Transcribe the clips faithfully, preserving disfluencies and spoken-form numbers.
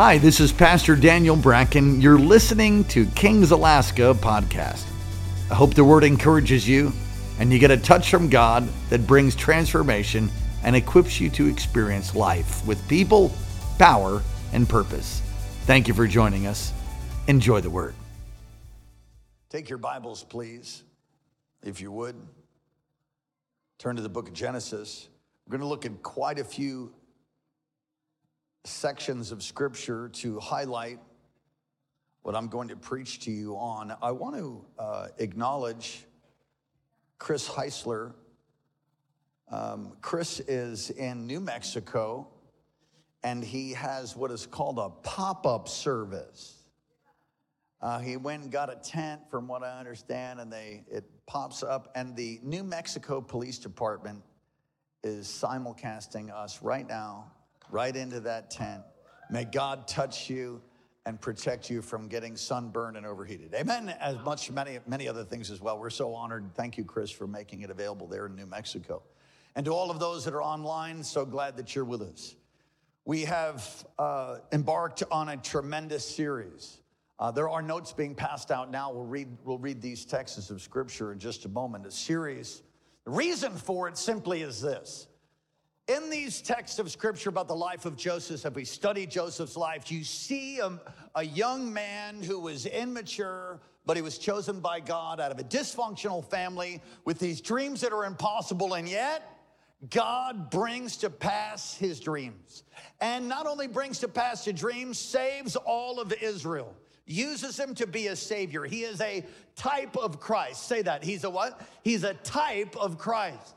Hi, this is Pastor Daniel Bracken. You're listening to Kings Alaska podcast. I hope the word encourages you and you get a touch from God that brings transformation and equips you to experience life with people, power, and purpose. Thank you for joining us. Enjoy the word. Take your Bibles, please, if you would. Turn to the book of Genesis. We're going to look at quite a few sections of scripture to highlight what I'm going to preach to you on. I want to uh, acknowledge Chris Heisler. Um, Chris is in New Mexico, and he has what is called a pop-up service. Uh, he went and got a tent, from what I understand, and they it pops up, and the New Mexico Police Department is simulcasting us right now, right into that tent. May God touch you and protect you from getting sunburned and overheated. Amen. As much, many, many other things as well. We're so honored. Thank you, Chris, for making it available there in New Mexico. And to all of those that are online, so glad that you're with us. We have uh, embarked on a tremendous series. Uh, there are notes being passed out now. We'll read, we'll read these texts of scripture in just a moment. A series. The reason for it simply is this. In these texts of scripture about the life of Joseph, if we study Joseph's life, you see a, a young man who was immature, but he was chosen by God out of a dysfunctional family with these dreams that are impossible, and yet God brings to pass his dreams. And not only brings to pass the dreams, saves all of Israel. Uses him to be a savior. He is a type of Christ. Say that. He's a what? He's a type of Christ.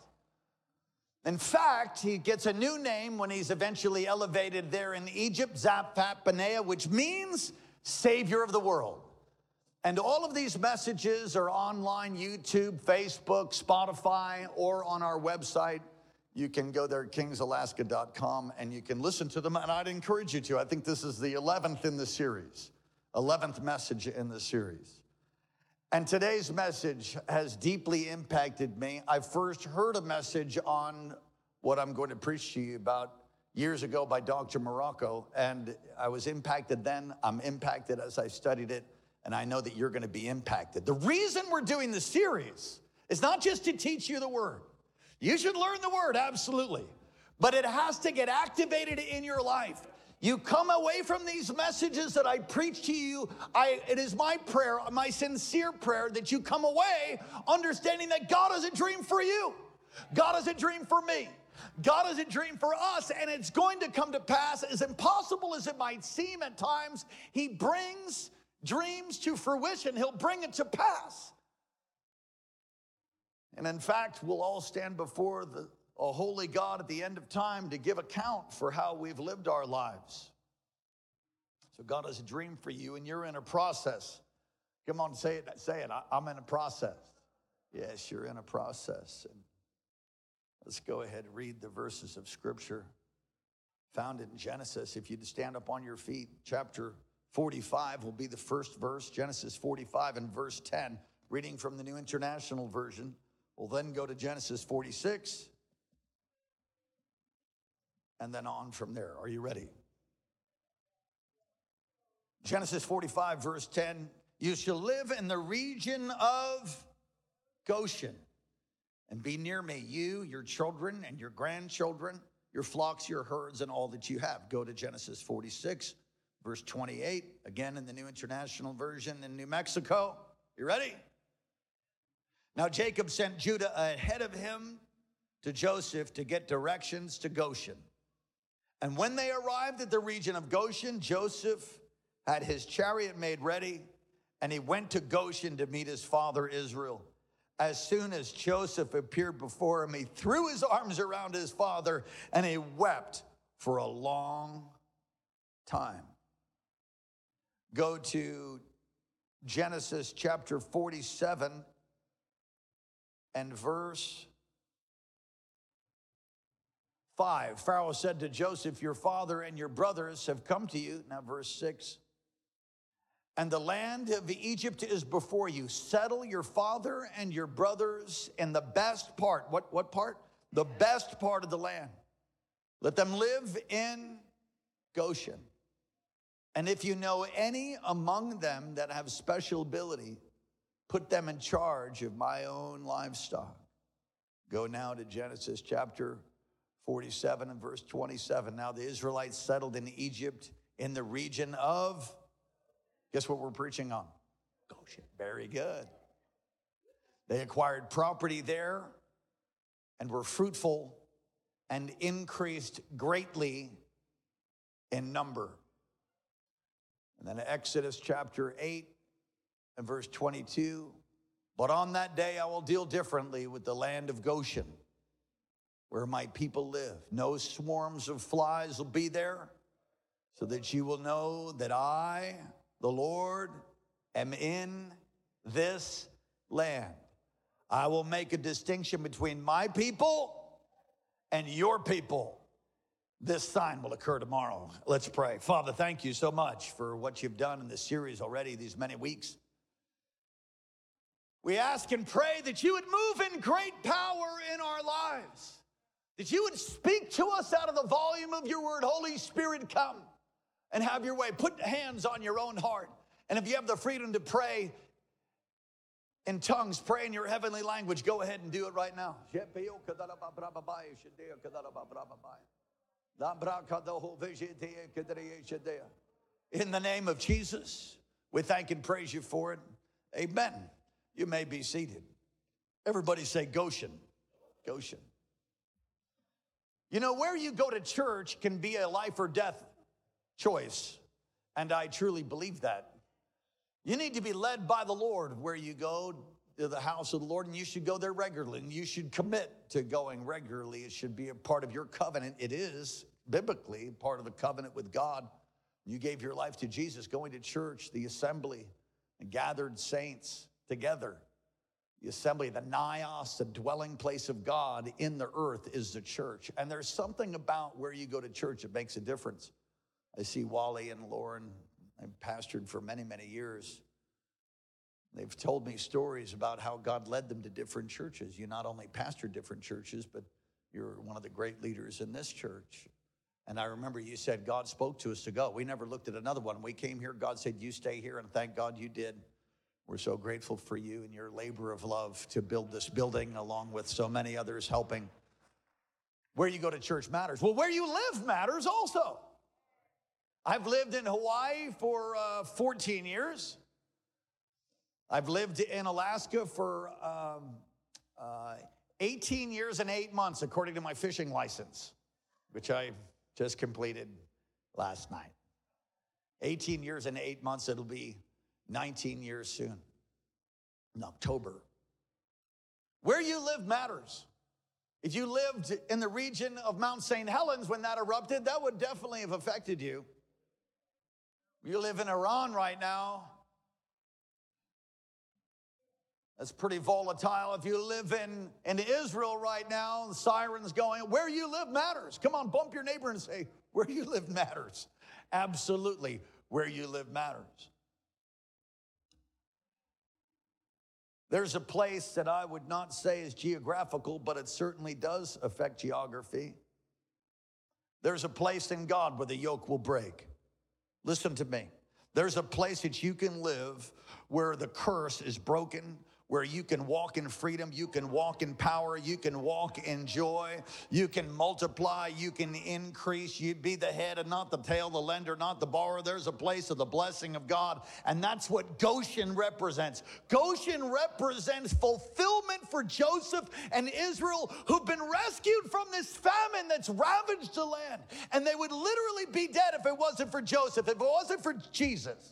In fact, he gets a new name when he's eventually elevated there in Egypt, Zaphat-Paneah, which means Savior of the world. And all of these messages are online, YouTube, Facebook, Spotify, or on our website. You can go there, kings alaska dot com, and you can listen to them. And I'd encourage you to. I think this is the eleventh in the series, eleventh message in the series. And today's message has deeply impacted me. I first heard a message on what I'm going to preach to you about years ago by Doctor Morocco, and I was impacted then. I'm impacted as I studied it, and I know that you're going to be impacted. The reason we're doing this series is not just to teach you the word. You should learn the word, absolutely, but it has to get activated in your life. You come away from these messages that I preach to you, I, it is my prayer, my sincere prayer, that you come away understanding that God has a dream for you. God has a dream for me. God has a dream for us, and it's going to come to pass. As impossible as it might seem at times, he brings dreams to fruition. He'll bring it to pass. And in fact, we'll all stand before the a holy God at the end of time to give account for how we've lived our lives. So God has a dream for you, and you're in a process. Come on, say it. Say it. I, I'm in a process. Yes, you're in a process. And let's go ahead and read the verses of scripture found in Genesis. If you'd stand up on your feet, chapter forty-five will be the first verse. Genesis forty-five and verse ten, reading from the New International Version. We'll then go to Genesis forty-six. And then on from there. Are you ready? Genesis forty-five, verse ten. You shall live in the region of Goshen and be near me, you, your children, and your grandchildren, your flocks, your herds, and all that you have. Go to Genesis forty-six, verse twenty-eight. Again in the New International Version in New Mexico. You ready? Now Jacob sent Judah ahead of him to Joseph to get directions to Goshen. And when they arrived at the region of Goshen, Joseph had his chariot made ready, and he went to Goshen to meet his father Israel. As soon as Joseph appeared before him, he threw his arms around his father, and he wept for a long time. Go to Genesis chapter forty-seven and verse five. Pharaoh said to Joseph, your father and your brothers have come to you. Now verse six. And the land of Egypt is before you. Settle your father and your brothers in the best part. What, what part? The best part of the land. Let them live in Goshen. And if you know any among them that have special ability, put them in charge of my own livestock. Go now to Genesis chapter forty-seven and verse twenty-seven. Now the Israelites settled in Egypt in the region of, guess what we're preaching on? Goshen. Very good. They acquired property there and were fruitful and increased greatly in number. And then Exodus chapter eight and verse twenty-two. But on that day I will deal differently with the land of Goshen, where my people live. No swarms of flies will be there, so that you will know that I, the Lord, am in this land. I will make a distinction between my people and your people. This sign will occur tomorrow. Let's pray. Father, thank you so much for what you've done in this series already, these many weeks. We ask and pray that you would move in great power in our lives, that you would speak to us out of the volume of your word. Holy Spirit, come and have your way. Put hands on your own heart. And if you have the freedom to pray in tongues, pray in your heavenly language, go ahead and do it right now. In the name of Jesus, we thank and praise you for it. Amen. You may be seated. Everybody say Goshen. Goshen. You know, where you go to church can be a life or death choice, and I truly believe that. You need to be led by the Lord where you go to the house of the Lord, and you should go there regularly, and you should commit to going regularly. It should be a part of your covenant. It is biblically part of the covenant with God. You gave your life to Jesus, going to church, the assembly, and gathered saints together. The assembly, the naos, the dwelling place of God in the earth is the church. And there's something about where you go to church that makes a difference. I see Wally and Lauren, I've pastored for many, many years. They've told me stories about how God led them to different churches. You not only pastor different churches, but you're one of the great leaders in this church. And I remember you said God spoke to us to go. We never looked at another one. We came here, God said, you stay here, and thank God you did. We're so grateful for you and your labor of love to build this building, along with so many others helping. Where you go to church matters. Well, where you live matters also. I've lived in Hawaii for uh, fourteen years. I've lived in Alaska for um, uh, eighteen years and eight months, according to my fishing license, which I just completed last night. eighteen years and eight months, it'll be nineteen years soon, in October. Where you live matters. If you lived in the region of Mount Saint Helens when that erupted, that would definitely have affected you. You live in Iran right now, that's pretty volatile. If you live in, in Israel right now, the siren's going. Where you live matters. Come on, bump your neighbor and say, where you live matters. Absolutely, where you live matters. There's a place that I would not say is geographical, but it certainly does affect geography. There's a place in God where the yoke will break. Listen to me. There's a place that you can live where the curse is broken, where you can walk in freedom, you can walk in power, you can walk in joy, you can multiply, you can increase, you'd be the head and not the tail, the lender, not the borrower. There's a place of the blessing of God, and that's what Goshen represents. Goshen represents fulfillment for Joseph and Israel, who've been rescued from this famine that's ravaged the land, and they would literally be dead if it wasn't for Joseph, if it wasn't for Jesus.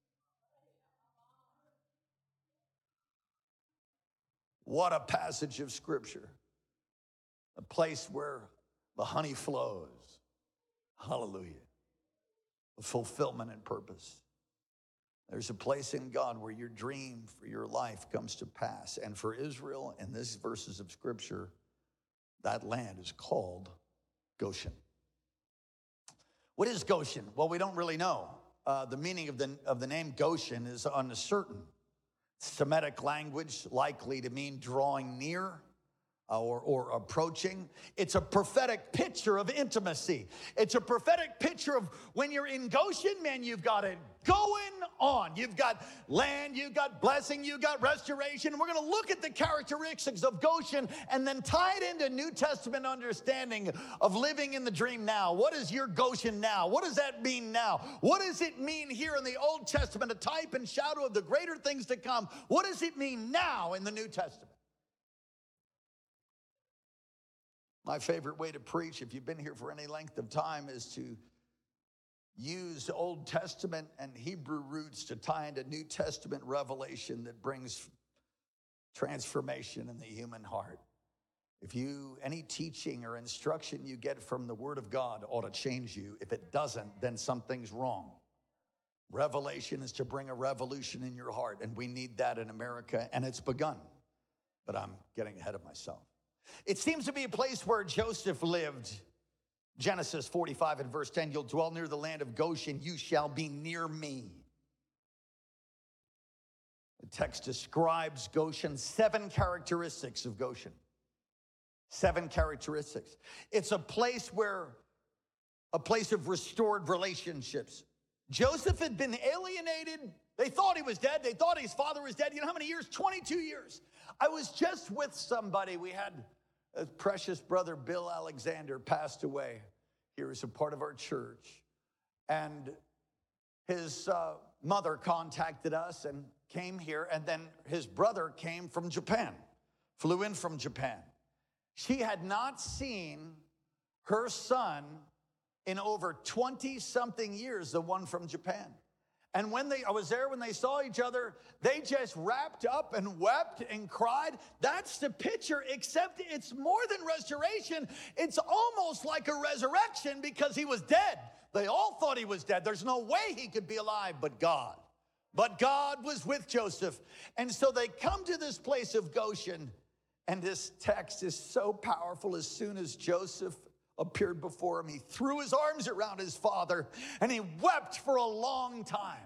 What a passage of Scripture. A place where the honey flows. Hallelujah. A fulfillment and purpose. There's a place in God where your dream for your life comes to pass. And for Israel, in these verses of Scripture, that land is called Goshen. What is Goshen? Well, we don't really know. Uh, the meaning of the, of the name Goshen is uncertain. Semitic language, likely to mean drawing near. or, or approaching. It's a prophetic picture of intimacy. It's a prophetic picture of when you're in Goshen, man, you've got it going on. You've got land, you've got blessing, you've got restoration. We're going to look at the characteristics of Goshen and then tie it into New Testament understanding of living in the dream now. What is your Goshen now? What does that mean now? What does it mean here in the Old Testament, a type and shadow of the greater things to come? What does it mean now in the New Testament? My favorite way to preach, if you've been here for any length of time, is to use Old Testament and Hebrew roots to tie into New Testament revelation that brings transformation in the human heart. If you, any teaching or instruction you get from the Word of God ought to change you. If it doesn't, then something's wrong. Revelation is to bring a revolution in your heart, and we need that in America, and it's begun. But I'm getting ahead of myself. It seems to be a place where Joseph lived. Genesis forty-five and verse ten, you'll dwell near the land of Goshen, you shall be near me. The text describes Goshen, seven characteristics of Goshen. Seven characteristics. It's a place where, a place of restored relationships. Joseph had been alienated. They thought he was dead. They thought his father was dead. You know how many years? twenty-two years. I was just with somebody. We had a precious brother, Bill Alexander, passed away here as a part of our church. And his uh, mother contacted us and came here. And then his brother came from Japan, flew in from Japan. She had not seen her son in over twenty-something years, the one from Japan. And when they, I was there when they saw each other, they just wrapped up and wept and cried. That's the picture, except it's more than restoration. It's almost like a resurrection because he was dead. They all thought he was dead. There's no way he could be alive, but God. But God was with Joseph. And so they come to this place of Goshen, and this text is so powerful. As soon as Joseph appeared before him, he threw his arms around his father and he wept for a long time.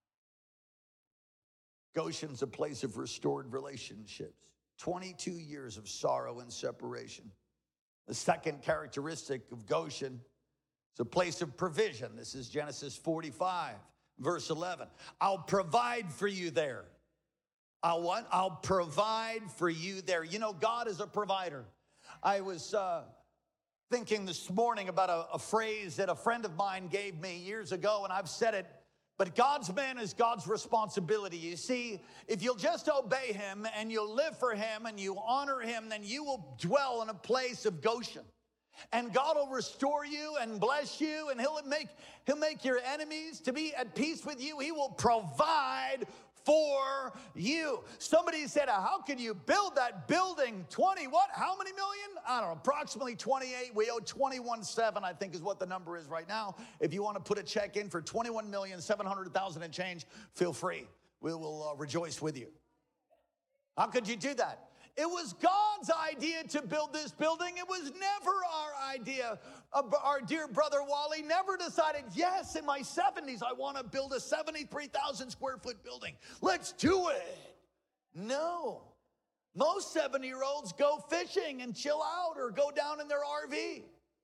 Goshen's a place of restored relationships. twenty-two years of sorrow and separation. The second characteristic of Goshen is a place of provision. This is Genesis forty-five, verse eleven. I'll provide for you there. I'll what? I'll provide for you there. You know, God is a provider. I was uh, thinking this morning about a, a phrase that a friend of mine gave me years ago, and I've said it, but God's man is God's responsibility. You see, if you'll just obey him and you'll live for him and you honor him, then you will dwell in a place of Goshen. And God will restore you and bless you, and he'll make, he'll make your enemies to be at peace with you. He will provide for you. Somebody said, how can you build that building? twenty what? How many million? I don't know, approximately twenty-eight. We owe twenty-one seven, I think is what the number is right now. If you want to put a check in for twenty-one million seven hundred thousand and change, feel free. We will uh, rejoice with you. How could you do that? It was God's idea to build this building. It was never our idea. Our dear brother Wally never decided, yes, in my seventies, I want to build a seventy-three thousand square foot building. Let's do it. No. Most seventy-year-olds go fishing and chill out or go down in their R V.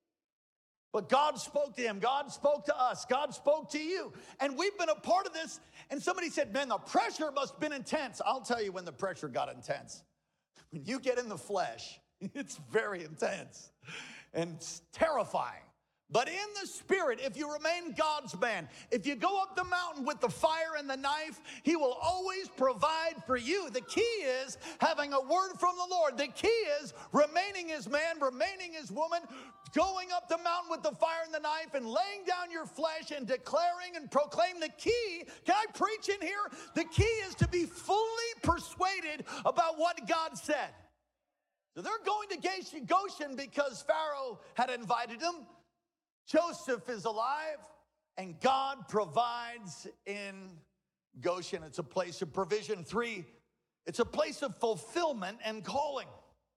But God spoke to him. God spoke to us. God spoke to you. And we've been a part of this. And somebody said, man, the pressure must have been intense. I'll tell you when the pressure got intense. When you get in the flesh, it's very intense and it's terrifying. But in the spirit, if you remain God's man, if you go up the mountain with the fire and the knife, he will always provide for you. The key is having a word from the Lord. The key is remaining his man, remaining his woman, going up the mountain with the fire and the knife and laying down your flesh and declaring and proclaim. The key, can I preach in here? The key is to be fully persuaded about what God said. So they're going to Goshen because Pharaoh had invited them. Joseph is alive, and God provides in Goshen. It's a place of provision. Three, it's a place of fulfillment and calling.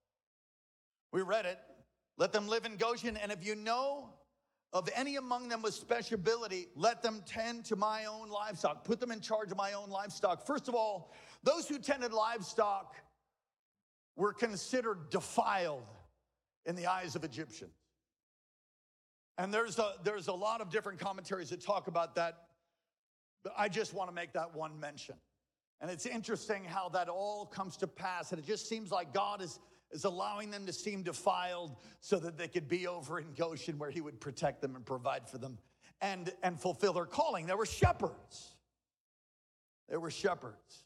We read it. Let them live in Goshen, and if you know of any among them with special ability, let them tend to my own livestock. Put them in charge of my own livestock. First of all, those who tended livestock were considered defiled in the eyes of Egyptians. And there's a, there's a lot of different commentaries that talk about that, but I just want to make that one mention. And it's interesting how that all comes to pass, and it just seems like God is, is allowing them to seem defiled so that they could be over in Goshen where he would protect them and provide for them and, and fulfill their calling. There were shepherds. There were shepherds.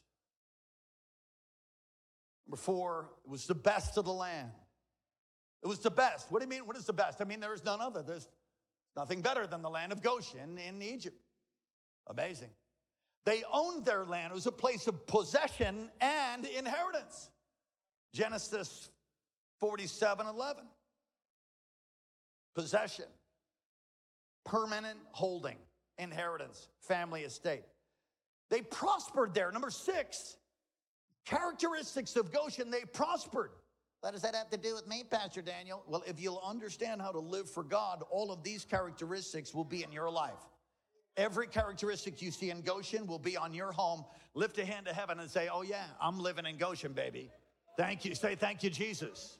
Number four, it was the best of the land. It was the best. What do you mean, what is the best? I mean, there is none other. There's nothing better than the land of Goshen in Egypt. Amazing. They owned their land. It was a place of possession and inheritance. Genesis forty-seven eleven. Possession, permanent holding, inheritance, family estate. They prospered there. Number six, characteristics of Goshen, they prospered. What does that have to do with me, Pastor Daniel? Well, if you'll understand how to live for God, all of these characteristics will be in your life. Every characteristic you see in Goshen will be on your home. Lift a hand to heaven and say, oh yeah, I'm living in Goshen, baby. Thank you. Say, thank you, Jesus.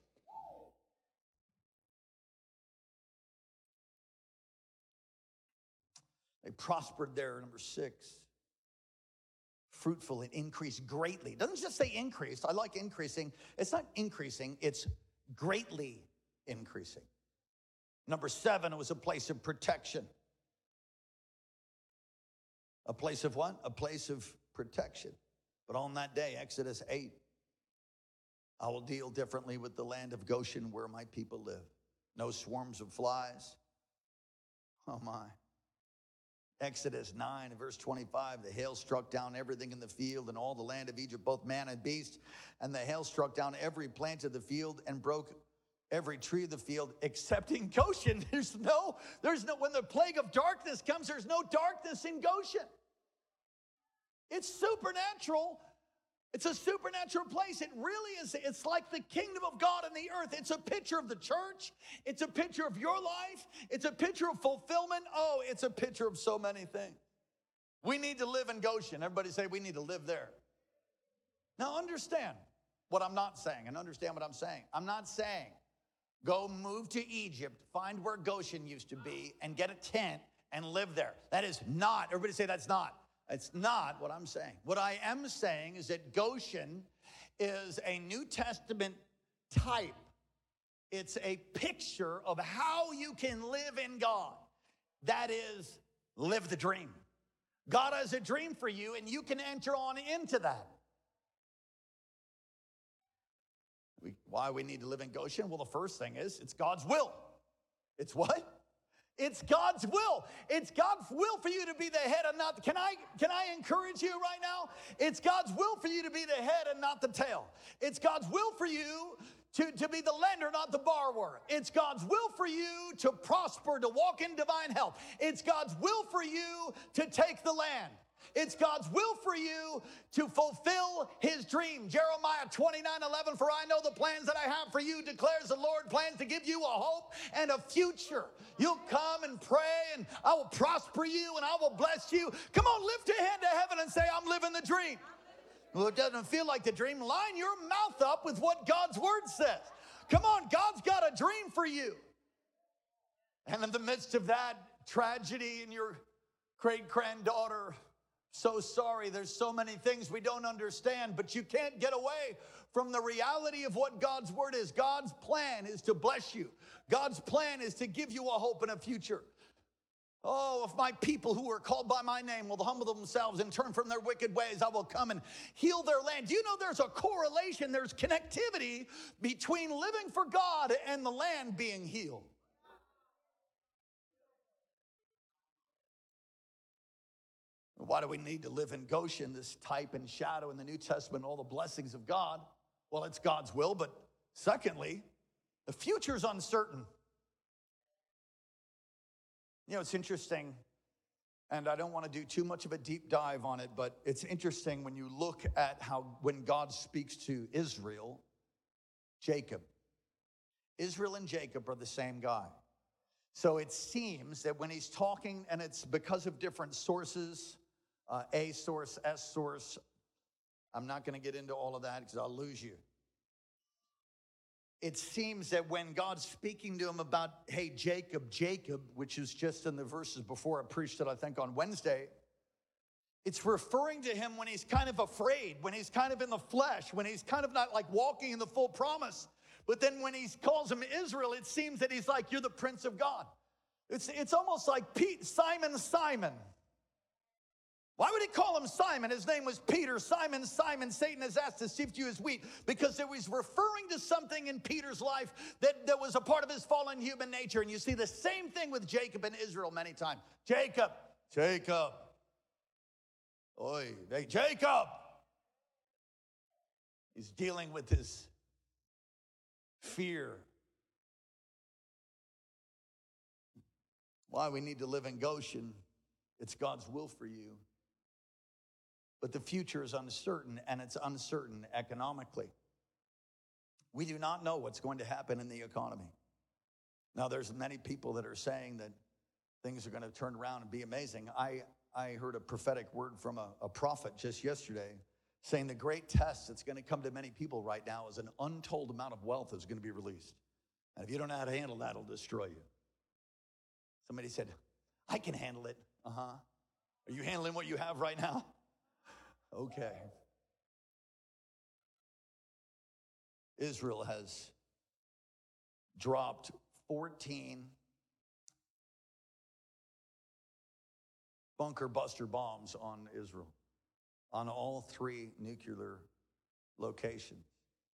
They prospered there, number six. Fruitful and increased greatly. It doesn't just say increased. I like increasing. It's not increasing, it's greatly increasing. Number seven, it was a place of protection. A place of what? A place of protection. But on that day, Exodus eight, I will deal differently with the land of Goshen where my people live. No swarms of flies. Oh my. Exodus nine, verse twenty-five, the hail struck down everything in the field and all the land of Egypt, both man and beast. And the hail struck down every plant of the field and broke every tree of the field, except in Goshen. There's no, there's no, when the plague of darkness comes, there's no darkness in Goshen. It's supernatural. It's a supernatural place. It really is. It's like the kingdom of God in the earth. It's a picture of the church. It's a picture of your life. It's a picture of fulfillment. Oh, it's a picture of so many things. We need to live in Goshen. Everybody say we need to live there. Now understand what I'm not saying, and understand what I'm saying. I'm not saying go move to Egypt, find where Goshen used to be, and get a tent and live there. That is not, everybody say that's not. It's not what I'm saying. What I am saying is that Goshen is a New Testament type. It's a picture of how you can live in God. That is, live the dream. God has a dream for you, and you can enter on into that. We, why we need to live in Goshen? Well, the first thing is, it's God's will. It's what? It's God's will. It's God's will for you to be the head and not, can I, can I encourage you right now? It's God's will for you to be the head and not the tail. It's God's will for you to, to be the lender, not the borrower. It's God's will for you to prosper, to walk in divine health. It's God's will for you to take the land. It's God's will for you to fulfill his dream. Jeremiah twenty-nine eleven, for I know the plans that I have for you, declares the Lord, plans to give you a hope and a future. You'll come and pray, and I will prosper you, and I will bless you. Come on, lift your hand to heaven and say, I'm living the dream. Well, it doesn't feel like the dream. Line your mouth up with what God's word says. Come on, God's got a dream for you. And in the midst of that tragedy and your great-granddaughter, so sorry, there's so many things we don't understand, but you can't get away from the reality of what God's word is. God's plan is to bless you. God's plan is to give you a hope and a future. Oh, if my people who are called by my name will humble themselves and turn from their wicked ways, I will come and heal their land. Do you know there's a correlation, there's connectivity between living for God and the land being healed? Why do we need to live in Goshen, this type and shadow in the New Testament, all the blessings of God? Well, it's God's will, but secondly, the future's uncertain. You know, it's interesting, and I don't want to do too much of a deep dive on it, but it's interesting when you look at how when God speaks to Israel, Jacob. Israel and Jacob are the same guy. So it seems that when he's talking, and it's because of different sources, Uh, A source, S source. I'm not going to get into all of that because I'll lose you. it seems that when God's speaking to him about, hey, Jacob, Jacob, which is just in the verses before I preached it, I think, on Wednesday, it's referring to him when he's kind of afraid, when he's kind of in the flesh, when he's kind of not like walking in the full promise. But then when he calls him Israel, it seems that he's like, you're the Prince of God. It's, it's almost like Pete, Simon, Simon. Why would he call him Simon? His name was Peter. Simon, Simon, Satan has asked to sift you as wheat, because it was referring to something in Peter's life that, that was a part of his fallen human nature. And you see the same thing with Jacob and Israel many times. Jacob, Jacob. Oi, hey, Jacob. He's dealing with his fear. Why we need to live in Goshen. It's God's will for you. But the future is uncertain, and it's uncertain economically. We do not know what's going to happen in the economy. Now, there's many people that are saying that things are going to turn around and be amazing. I, I heard a prophetic word from a, a prophet just yesterday saying the great test that's going to come to many people right now is an untold amount of wealth is going to be released. And if you don't know how to handle that, it'll destroy you. Somebody said, I can handle it. Uh-huh. Are you handling what you have right now? Okay. Israel has dropped fourteen bunker buster bombs on Israel, on all three nuclear locations.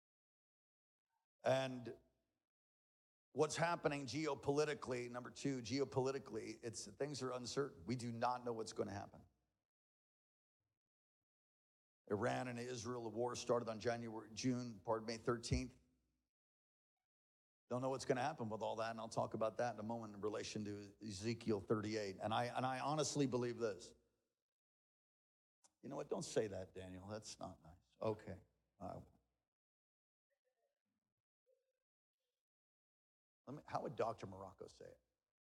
And what's happening geopolitically, number two, geopolitically, it's things are uncertain. We do not know what's going to happen. Iran and Israel, the war started on January, June, pardon me, thirteenth. Don't know what's going to happen with all that, and I'll talk about that in a moment in relation to Ezekiel thirty-eight. And I and I honestly believe this. You know what? Don't say that, Daniel. That's not nice. Okay. I will. Let me, how would Doctor Morocco say it?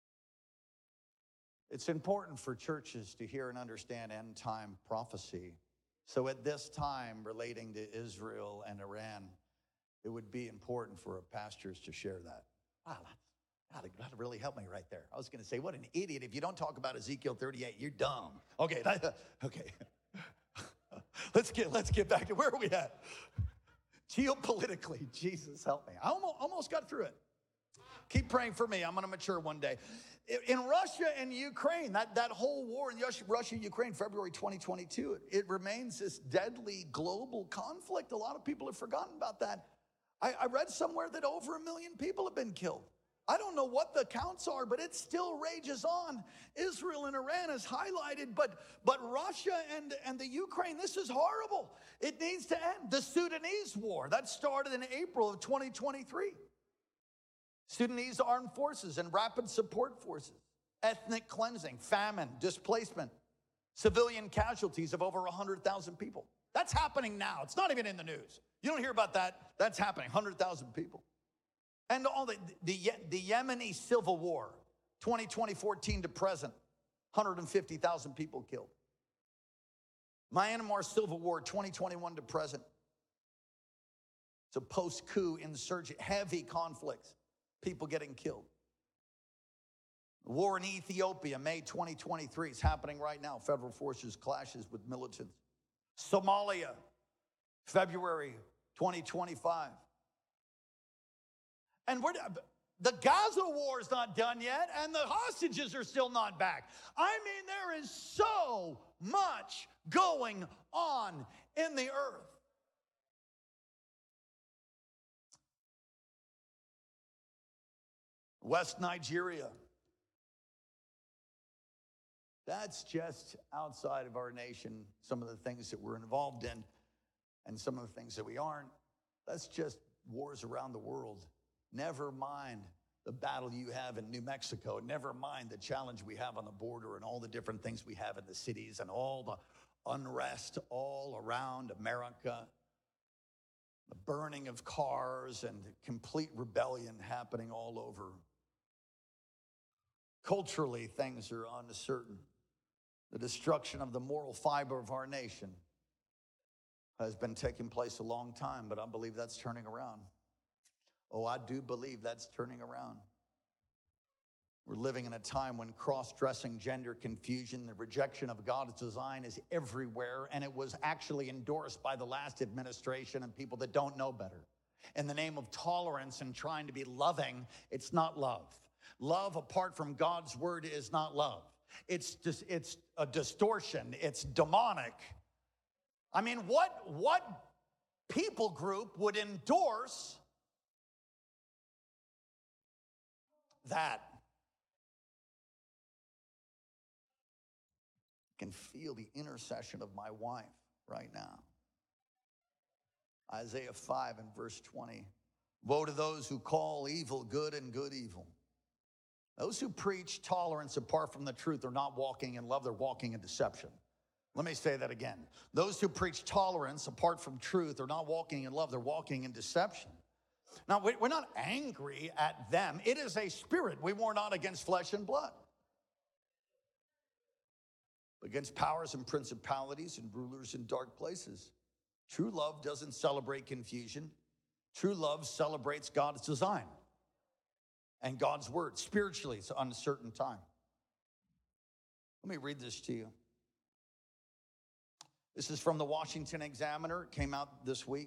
It's important for churches to hear and understand end-time prophecy. So at this time, relating to Israel and Iran, it would be important for pastors to share that. Wow, that's, that'd really help me right there. I was going to say, what an idiot. If you don't talk about Ezekiel thirty-eight, you're dumb. Okay, okay. let's get let's get back to where are we at? Geopolitically, Jesus help me. I almost, almost got through it. Keep praying for me. I'm going to mature one day. In Russia and Ukraine, that, that whole war in Russia and Ukraine, February twenty twenty-two, it, it remains this deadly global conflict. A lot of people have forgotten about that. I, I read somewhere that over a million people have been killed. I don't know what the counts are, but it still rages on. Israel and Iran is highlighted, but, but Russia and, and the Ukraine, this is horrible. It needs to end. The Sudanese war, that started in April of twenty twenty-three. Sudanese armed forces and rapid support forces, ethnic cleansing, famine, displacement, civilian casualties of over one hundred thousand people. That's happening now. It's not even in the news. You don't hear about that. That's happening, one hundred thousand people. And all the, the, the Yemeni civil war, twenty twenty, fourteen to present, one hundred fifty thousand people killed. Myanmar civil war, twenty twenty-one to present. It's a post-coup insurgent, heavy conflicts. People getting killed. The war in Ethiopia, May twenty twenty-three, is happening right now. Federal forces clashes with militants. Somalia, February twenty twenty-five. And we're, the Gaza war is not done yet, and the hostages are still not back. I mean, there is so much going on in the earth. West Nigeria. That's just outside of our nation, some of the things that we're involved in and some of the things that we aren't. That's just wars around the world. Never mind the battle you have in New Mexico. Never mind the challenge we have on the border and all the different things we have in the cities and all the unrest all around America. The burning of cars and complete rebellion happening all over. Culturally, things are uncertain. The destruction of the moral fiber of our nation has been taking place a long time, but I believe that's turning around. Oh, I do believe that's turning around. We're living in a time when cross-dressing, gender confusion, the rejection of God's design is everywhere, and it was actually endorsed by the last administration and people that don't know better. In the name of tolerance and trying to be loving, it's not love. Love apart from God's word is not love. It's just, it's a distortion. It's demonic. I mean, what, what people group would endorse that? I can feel the intercession of my wife right now. Isaiah five and verse twenty. Woe to those who call evil good and good evil. Those who preach tolerance apart from the truth are not walking in love, they're walking in deception. Let me say that again. Those who preach tolerance apart from truth are not walking in love, they're walking in deception. Now, we're not angry at them. It is a spirit. We war not against flesh and blood, but against powers and principalities and rulers in dark places. True love doesn't celebrate confusion. True love celebrates God's design and God's word. Spiritually, it's an uncertain time. Let me read this to you. This is from the Washington Examiner. It came out this week.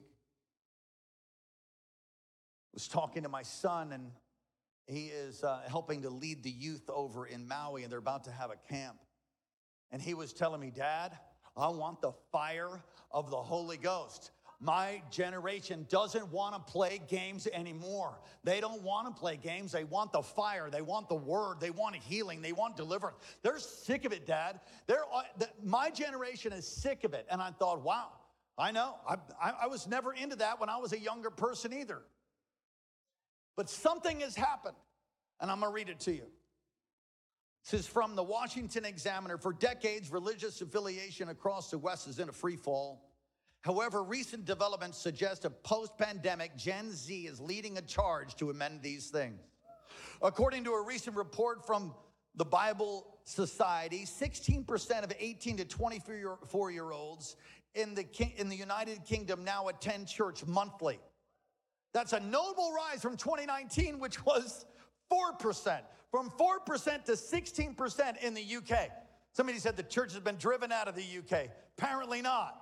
I was talking to my son, and he is uh, helping to lead the youth over in Maui, and they're about to have a camp. And he was telling me, Dad, I want the fire of the Holy Ghost. My generation doesn't want to play games anymore. They don't want to play games. They want the fire. They want the word. They want healing. They want deliverance. They're sick of it, Dad. They're, uh, the, my generation is sick of it. And I thought, wow, I know. I, I, I was never into that when I was a younger person either. But something has happened, and I'm going to read it to you. This is from the Washington Examiner. For decades, religious affiliation across the West is in a free fall. However, recent developments suggest a post-pandemic Gen Z is leading a charge to amend these things. According to a recent report from the Bible Society, sixteen percent of eighteen to twenty-four-year-olds in the, in the United Kingdom now attend church monthly. That's a notable rise from twenty nineteen, which was four percent. From four percent to sixteen percent in the U K. Somebody said the church has been driven out of the U K. Apparently not.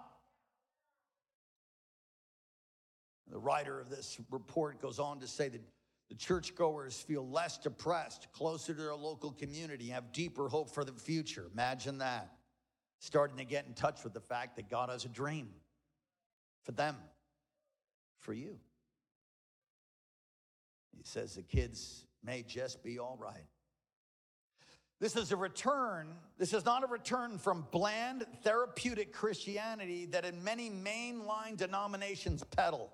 The writer of this report goes on to say that the churchgoers feel less depressed, closer to their local community, have deeper hope for the future. Imagine that. Starting to get in touch with the fact that God has a dream for them, for you. He says the kids may just be all right. This is a return. This is not a return from bland, therapeutic Christianity that in many mainline denominations peddle.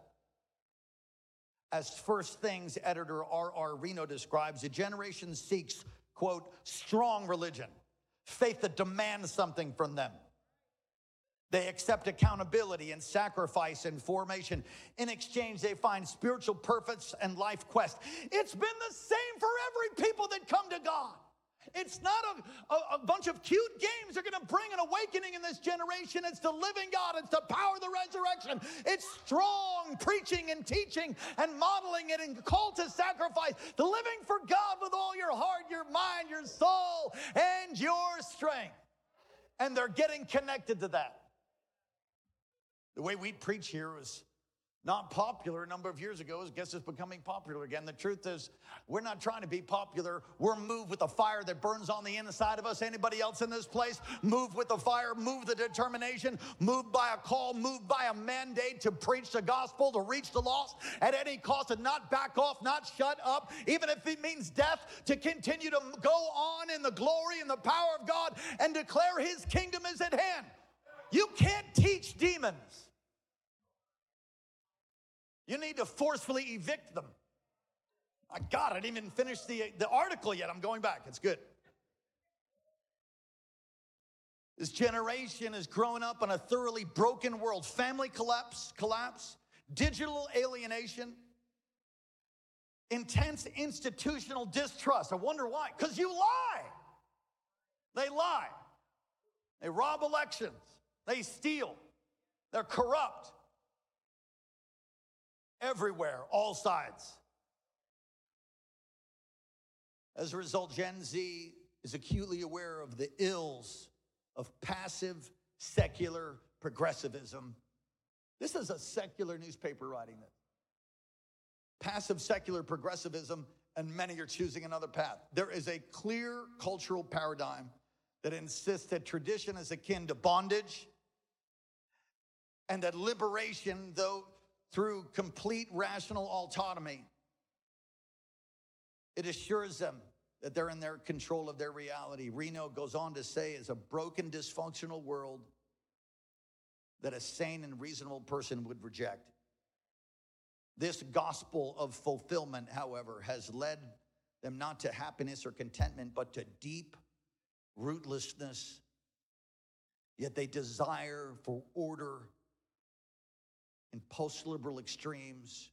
As First Things editor R R Reno describes, a generation seeks, quote, strong religion, faith that demands something from them. They accept accountability and sacrifice and formation. In exchange, they find spiritual purpose and life quest. It's been the same for every people that come to God. It's not a, a, a bunch of cute games that are going to bring an awakening in this generation. It's the living God. It's the power of the resurrection. It's strong preaching and teaching and modeling it and call to sacrifice. The living for God with all your heart, your mind, your soul, and your strength. And they're getting connected to that. The way we preach here was not popular a number of years ago. I guess it's becoming popular again. The truth is, we're not trying to be popular. We're moved with the fire that burns on the inside of us. Anybody else in this place? Moved with the fire, moved the determination, moved by a call, moved by a mandate to preach the gospel, to reach the lost at any cost, and not back off, not shut up, even if it means death, to continue to go on in the glory and the power of God and declare his kingdom is at hand. You can't teach demons. You need to forcefully evict them. My God, I didn't even finish the, the article yet. I'm going back. It's good. This generation is growing up in a thoroughly broken world. Family collapse, collapse, digital alienation, intense institutional distrust. I wonder why. Because you lie. They lie. They rob elections. They steal. They're corrupt. Everywhere, all sides. As a result, Gen Z is acutely aware of the ills of passive, secular progressivism. This is a secular newspaper writing this. Passive, secular progressivism, and many are choosing another path. There is a clear cultural paradigm that insists that tradition is akin to bondage, and that liberation, though through complete rational autonomy, it assures them that they're in their control of their reality. Reno goes on to say, is a broken, dysfunctional world that a sane and reasonable person would reject. This gospel of fulfillment, however, has led them not to happiness or contentment, but to deep rootlessness. Yet they desire for order in post-liberal extremes.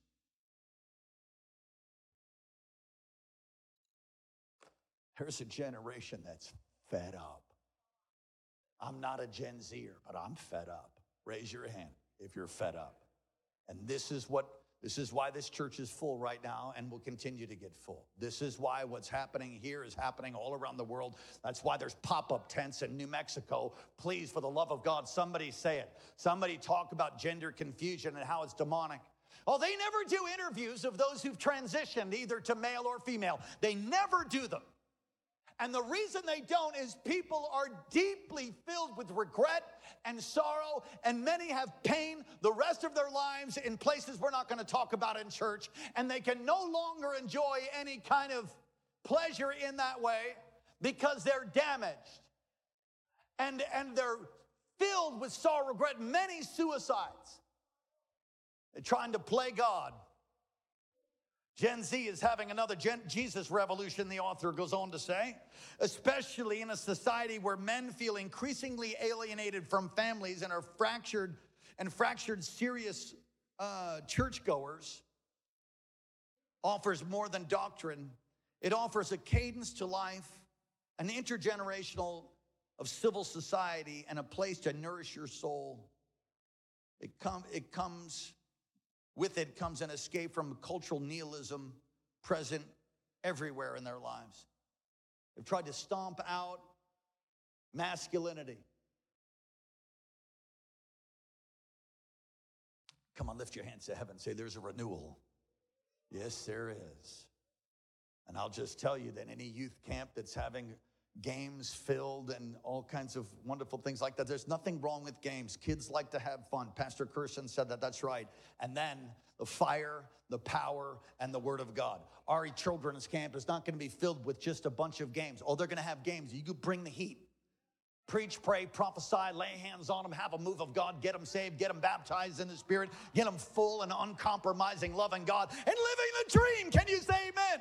There's a generation that's fed up. I'm not a Gen Zer, but I'm fed up. Raise your hand if you're fed up. And this is what This is why this church is full right now and will continue to get full. This is why what's happening here is happening all around the world. That's why there's pop-up tents in New Mexico. Please, for the love of God, somebody say it. Somebody talk about gender confusion and how it's demonic. Oh, they never do interviews of those who've transitioned either to male or female. They never do them. And the reason they don't is people are deeply filled with regret and sorrow, and many have pain the rest of their lives in places we're not going to talk about in church, and they can no longer enjoy any kind of pleasure in that way because they're damaged. And, and they're filled with sorrow, regret, many suicides. They're trying to play God. Gen Z is having another Gen- Jesus revolution, the author goes on to say, especially in a society where men feel increasingly alienated from families and are fractured and fractured serious uh, churchgoers. Offers more than doctrine. It offers a cadence to life, an intergenerational of civil society, and a place to nourish your soul. It, com- it comes... With it comes an escape from cultural nihilism present everywhere in their lives. They've tried to stomp out masculinity. Come on, lift your hands to heaven. Say, there's a renewal. Yes, there is. And I'll just tell you that any youth camp that's having games filled and all kinds of wonderful things like that, there's nothing wrong with games. Kids like to have fun. Pastor Kirsten said that, that's right. And then the fire, the power, and the word of God. Our children's camp is not going to be filled with just a bunch of games. Oh, they're going to have games. You could bring the heat. Preach, pray, prophesy, lay hands on them, have a move of God, get them saved, get them baptized in the Spirit, get them full and uncompromising love in God, and living the dream. Can you say amen?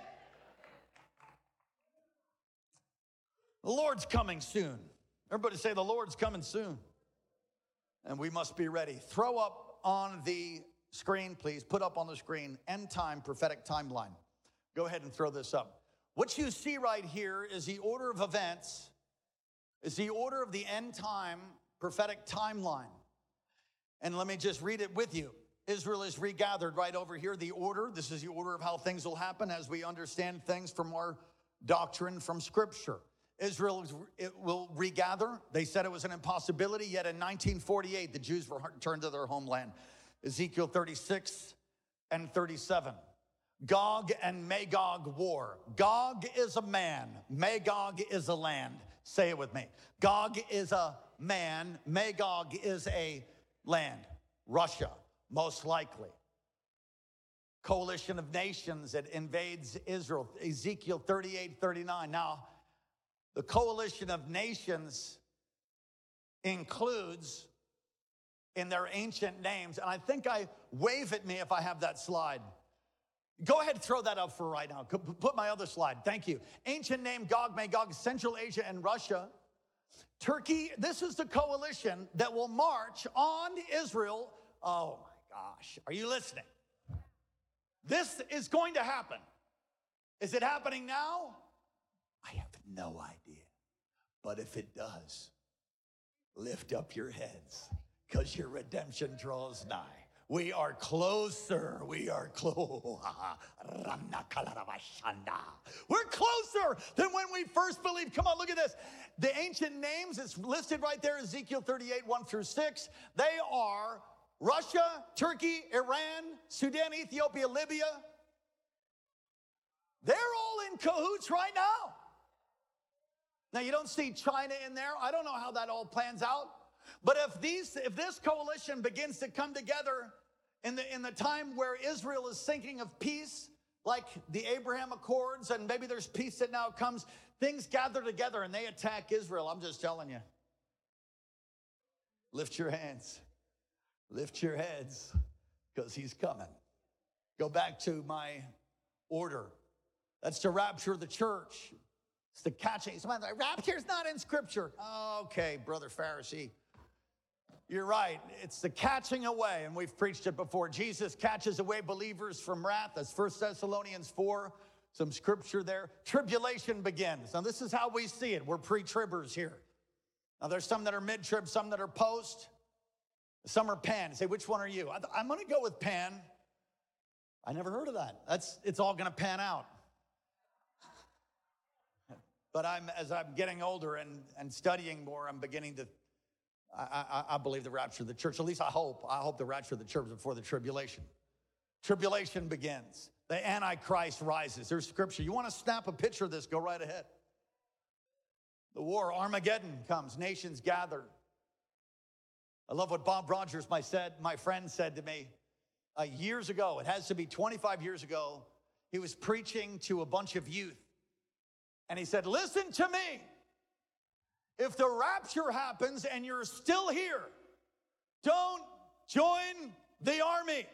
The Lord's coming soon. Everybody say, the Lord's coming soon. And we must be ready. Throw up on the screen, please. Put up on the screen, end time prophetic timeline. Go ahead and throw this up. What you see right here is the order of events, is the order of the end time prophetic timeline. And let me just read it with you. Israel is regathered right over here. The order, this is the order of how things will happen as we understand things from our doctrine from Scripture. Israel it will regather. They said it was an impossibility, yet in nineteen forty-eight, the Jews returned to their homeland. Ezekiel thirty-six and thirty-seven. Gog and Magog war. Gog is a man. Magog is a land. Say it with me. Gog is a man. Magog is a land. Russia, most likely. Coalition of nations that invades Israel. Ezekiel thirty-eight, thirty-nine. Now, the coalition of nations includes in their ancient names, and I think I wave at me if I have that slide. Go ahead and throw that up for right now. Put my other slide. Thank you. Ancient name Gog, Magog, Central Asia and Russia. Turkey, this is the coalition that will march on Israel. Oh my gosh, are you listening? This is going to happen. Is it happening now? I have no idea. But if it does, lift up your heads because your redemption draws nigh. We are closer. We are close. We're closer than when we first believed. Come on, look at this. The ancient names, it's listed right there, Ezekiel thirty-eight, one through six. They are Russia, Turkey, Iran, Sudan, Ethiopia, Libya. They're all in cahoots right now. Now, you don't see China in there. I don't know how that all plans out. But if these, if this coalition begins to come together in the, in the time where Israel is thinking of peace, like the Abraham Accords, and maybe there's peace that now comes, things gather together and they attack Israel. I'm just telling you. Lift your hands. Lift your heads, because he's coming. Go back to my order. That's to rapture the church. It's the catching. Somebody's like, rapture's not in Scripture. Okay, Brother Pharisee. You're right. It's the catching away, and we've preached it before. Jesus catches away believers from wrath. That's First Thessalonians four, some scripture there. Tribulation begins. Now, this is how we see it. We're pre-tribbers here. Now, there's some that are mid-trib, some that are post. Some are pan. Say, which one are you? I'm going to go with pan. I never heard of that. That's, it's all going to pan out. But I'm, as I'm getting older and, and studying more, I'm beginning to, I, I, I believe the rapture of the church. At least I hope. I hope the rapture of the church before the tribulation. Tribulation begins. The Antichrist rises. There's scripture. You want to snap a picture of this, go right ahead. The war, Armageddon comes. Nations gather. I love what Bob Rogers, my, said, my friend, said to me uh, years ago. It has to be twenty-five years ago. He was preaching to a bunch of youth. And he said, listen to me. If the rapture happens and you're still here, don't join the army.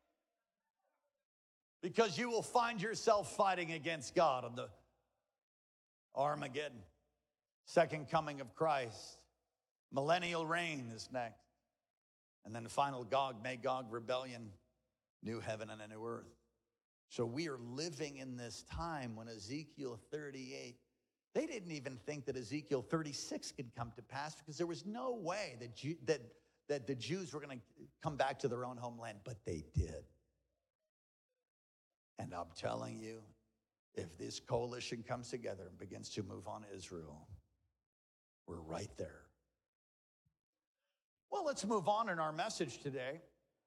Because you will find yourself fighting against God on the Armageddon. Second coming of Christ. Millennial reign is next. And then the final Gog, Magog rebellion, new heaven and a new earth. So we are living in this time when Ezekiel thirty-eight, they didn't even think that Ezekiel thirty-six could come to pass, because there was no way that, Jew, that, that the Jews were going to come back to their own homeland, but they did. And I'm telling you, if this coalition comes together and begins to move on Israel, we're right there. Well, let's move on in our message today.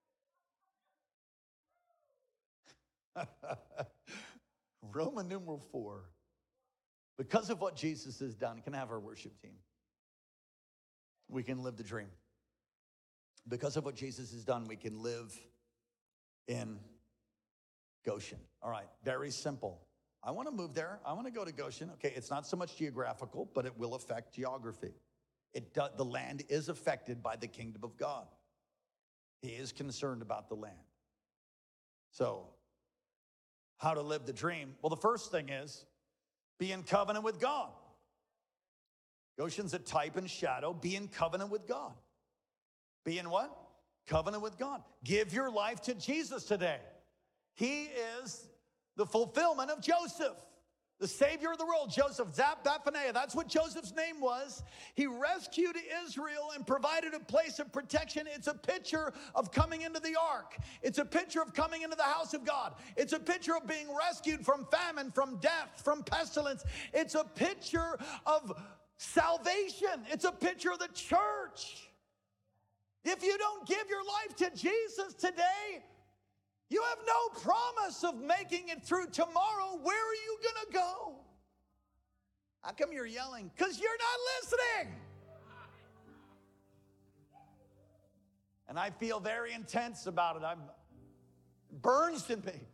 Roman numeral four. Because of what Jesus has done, can I have our worship team? We can live the dream. Because of what Jesus has done, we can live in Goshen. All right, very simple. I want to move there. I want to go to Goshen. Okay, it's not so much geographical, but it will affect geography. It do, the land is affected by the kingdom of God. He is concerned about the land. So, how to live the dream? Well, the first thing is be in covenant with God. Goshen's a type and shadow. Be in covenant with God. Be in what? Covenant with God. Give your life to Jesus today. He is the fulfillment of Joseph, the Savior of the world. Joseph, Zap Baphaneah, that's what Joseph's name was. He rescued Israel and provided a place of protection. It's a picture of coming into the ark. It's a picture of coming into the house of God. It's a picture of being rescued from famine, from death, from pestilence. It's a picture of salvation. It's a picture of the church. If you don't give your life to Jesus today, you have no promise of making it through tomorrow. Where are you going to go? How come you're yelling? Because you're not listening. And I feel very intense about it. I'm it burns in me.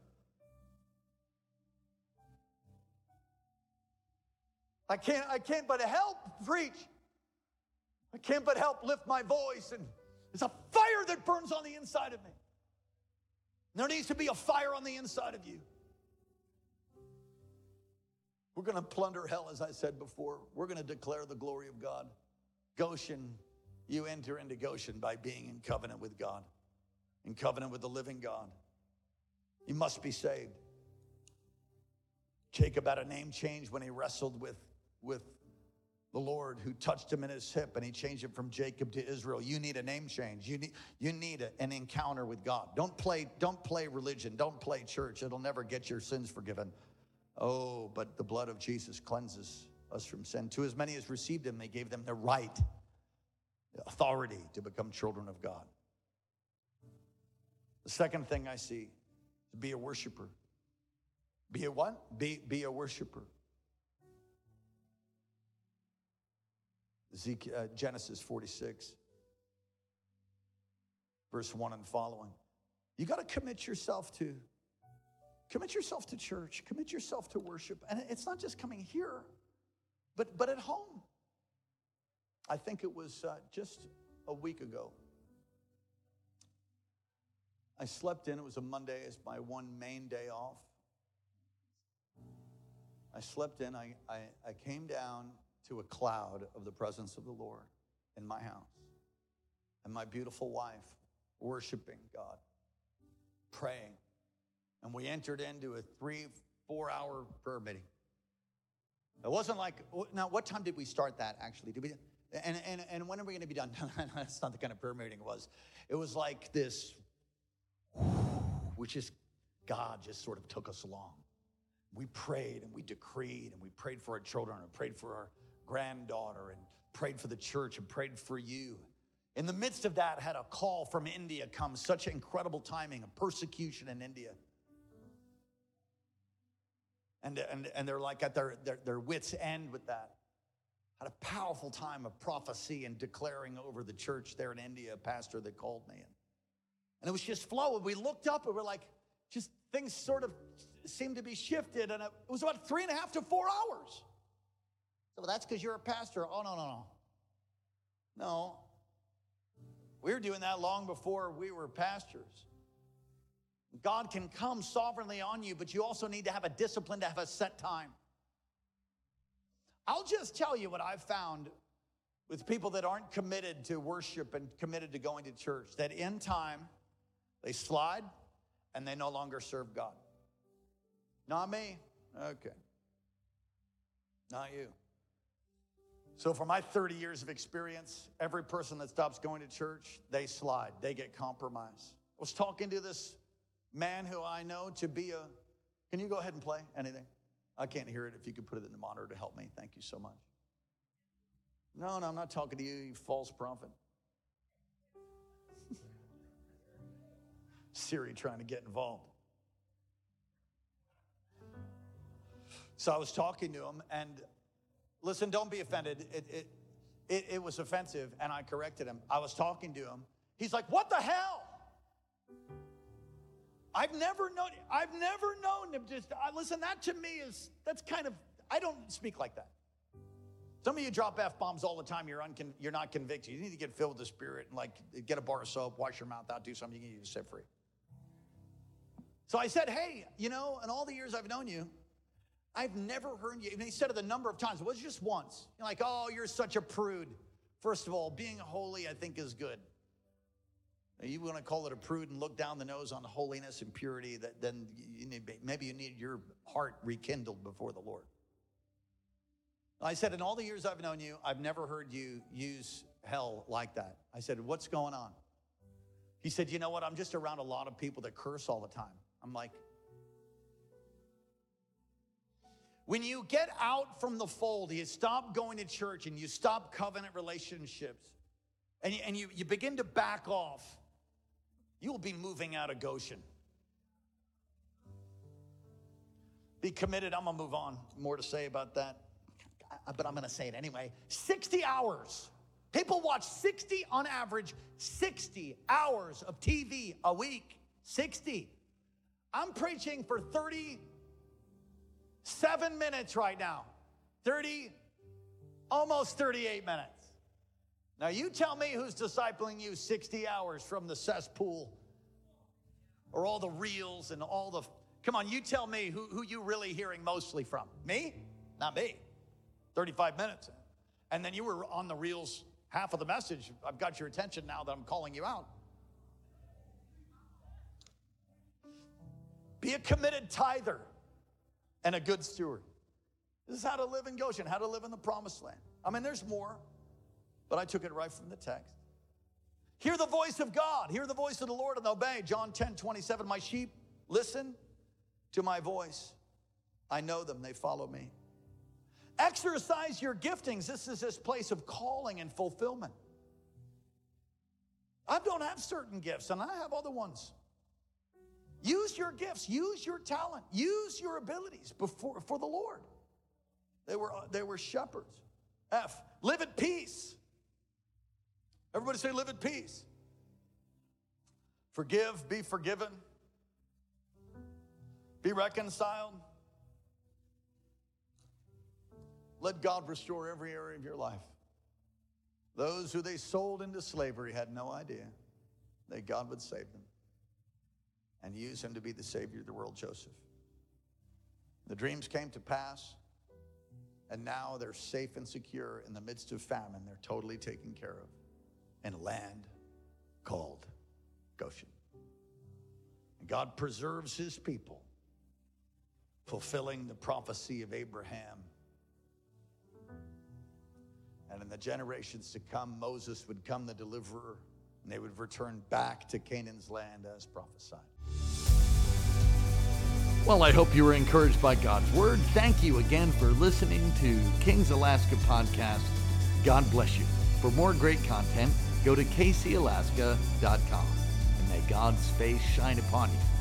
I can't, I can't but help preach. I can't but help lift my voice. And there's a fire that burns on the inside of me. There needs to be a fire on the inside of you. We're going to plunder hell, as I said before. We're going to declare the glory of God. Goshen, you enter into Goshen by being in covenant with God, in covenant with the living God. You must be saved. Jacob had a name change when he wrestled with, with the Lord who touched him in his hip and he changed him from Jacob to Israel. You need a name change. You need, you need a, an encounter with God. Don't play, don't play religion. Don't play church. It'll never get your sins forgiven. Oh, but the blood of Jesus cleanses us from sin. To as many as received him, they gave them the right, the authority to become children of God. The second thing I see is be a worshiper. Be a what? Be, be a worshiper. Ezekiel, uh, Genesis forty-six, verse one and following. You got to commit yourself to, commit yourself to church, commit yourself to worship. And it's not just coming here, but, but at home. I think it was uh, just a week ago. I slept in, it was a Monday, it's my one main day off. I slept in, I, I, I came down to a cloud of the presence of the Lord in my house. And my beautiful wife worshiping God, praying. And we entered into a three, four hour prayer meeting. It wasn't like, now what time did we start that actually? Did we, and, and, and when are we gonna be done? That's not the kind of prayer meeting it was. It was like this, which is, God just sort of took us along. We prayed and we decreed and we prayed for our children and prayed for our granddaughter and prayed for the church and prayed for you. In the midst of that, had a call from India come, such incredible timing, a persecution in India. And, and, and they're like at their, their, their wits' end with that. Had a powerful time of prophecy and declaring over the church there in India, a pastor that called me. And, and it was just flowing. We looked up and we're like, just things sort of seemed to be shifted. And it was about three and a half to four hours. So that's because you're a pastor. Oh, no, no, no. No. We were doing that long before we were pastors. God can come sovereignly on you, but you also need to have a discipline to have a set time. I'll just tell you what I've found with people that aren't committed to worship and committed to going to church, that in time, they slide and they no longer serve God. Not me. Okay. Not you. So for my thirty years of experience, every person that stops going to church, they slide, they get compromised. I was talking to this man who I know to be a, can you go ahead and play anything? I can't hear it. If you could put it in the monitor to help me, thank you so much. No, no, I'm not talking to you, you false prophet. Siri trying to get involved. So I was talking to him, and listen, don't be offended. It, it, it, it was offensive, and I corrected him. I was talking to him. He's like, what the hell? I've never known, I've never known him just, I, listen, that to me is, that's kind of, I don't speak like that. Some of you drop F-bombs all the time. You're, uncon, you're not convicted. You need to get filled with the Spirit and like get a bar of soap, wash your mouth out, do something. You need to set free. So I said, hey, you know, in all the years I've known you, I've never heard you, and he said it a number of times. It was just once. You're like, oh, you're such a prude. First of all, being holy, I think, is good. Now, you want to call it a prude and look down the nose on holiness and purity, that then you need, maybe you need your heart rekindled before the Lord. I said, in all the years I've known you, I've never heard you use hell like that. I said, what's going on? He said, you know what? I'm just around a lot of people that curse all the time. I'm like, when you get out from the fold, you stop going to church and you stop covenant relationships and you, and you, you begin to back off, you'll be moving out of Goshen. Be committed. I'm going to move on. More to say about that, but I'm going to say it anyway. sixty hours. People watch sixty, on average, sixty hours of T V a week. sixty. I'm preaching for thirty-seven minutes right now. thirty, almost thirty-eight minutes. Now you tell me who's discipling you sixty hours from the cesspool or all the reels and all the, come on, you tell me who, who you really hearing mostly from. Me? Not me. thirty-five minutes. And then you were on the reels half of the message. I've got your attention now that I'm calling you out. Be a committed tither and a good steward. This is how to live in Goshen, how to live in the promised land. I mean, there's more, but I took it right from the text. Hear the voice of God. Hear the voice of the Lord and obey. John ten twenty-seven, my sheep listen to my voice. I know them. They follow me. Exercise your giftings. This is this place of calling and fulfillment. I don't have certain gifts, and I have other ones. Use your gifts. Use your talent. Use your abilities before, for the Lord. They were, they were shepherds. F, live at peace. Everybody say live at peace. Forgive, be forgiven. Be reconciled. Let God restore every area of your life. Those who they sold into slavery had no idea that God would save them and use him to be the Savior of the world, Joseph. The dreams came to pass, and now they're safe and secure in the midst of famine. They're totally taken care of in a land called Goshen. And God preserves his people, fulfilling the prophecy of Abraham. And in the generations to come, Moses would come the deliverer, and they would return back to Canaan's land as prophesied. Well, I hope you were encouraged by God's word. Thank you again for listening to Kings Alaska Podcast. God bless you. For more great content, go to k c alaska dot com, and may God's face shine upon you.